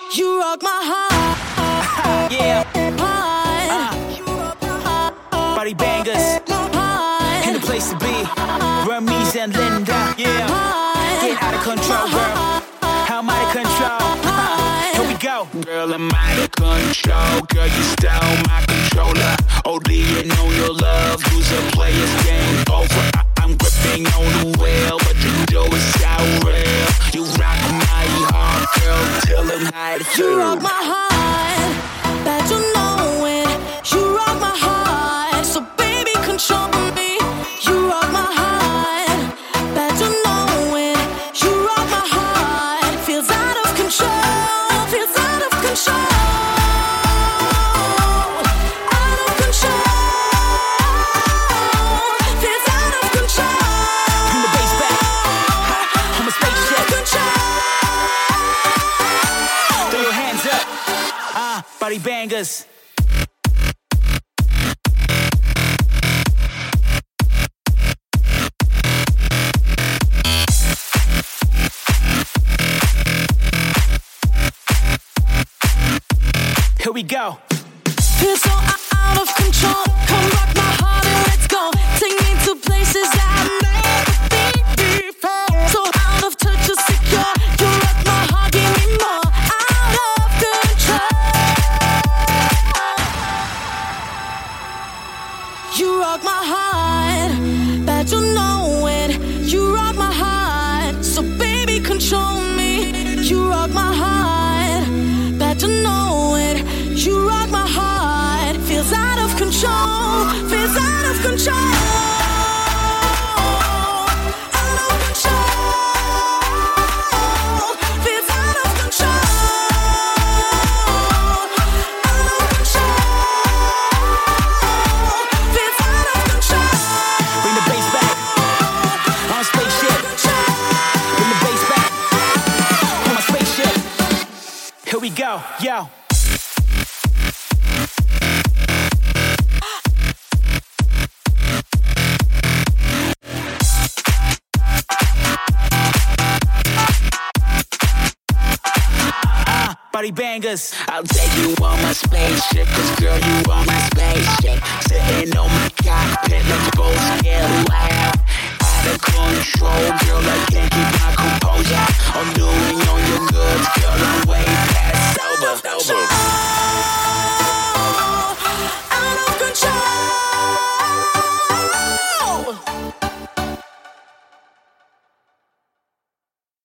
You rock my heart. Yeah. Heart. Body bangers. Heart. In the place to be. Hermes and Linda. Yeah. Get out of control, girl. How am I out of control? Here we go. Girl, I'm out of control. Girl, you stole my controller. ODing on your love. Use a player's game over. I'm gripping on the wheel, but you do it so real. You rock my heart, girl. Tell them how to feel. You rock my heart. Bet you know it. You rock my heart. So baby, control me. You rock my heart. Bet you know it. You rock my heart. Feels out of control. Feels out of control. Out of control. Feels out of control. Bring the bass back. I'm a spaceship. Throw your hands up. Body bangers. Here we go. Feel so out of control. Come rock my heart and let's go. Take me to places I've never been before. So out of touch, you're secure. You rock my heart, give me more. Out of control. You rock my heart. Bet you know it. You rock my heart. So baby, control me. You rock my heart. Bet you know it. You rock my heart. Feels out of control. Feels out of control. Out of control. Feels out of control. Out of control. Feels out of control. Bring the bass back. On a spaceship. Bring the bass back. On my spaceship. Here we go. Yo. Body bangers. I'll take you on my spaceship, 'cause girl, you on my spaceship. Sitting on my cockpit, let's both get wild. Out of control, girl, I can't keep my composure.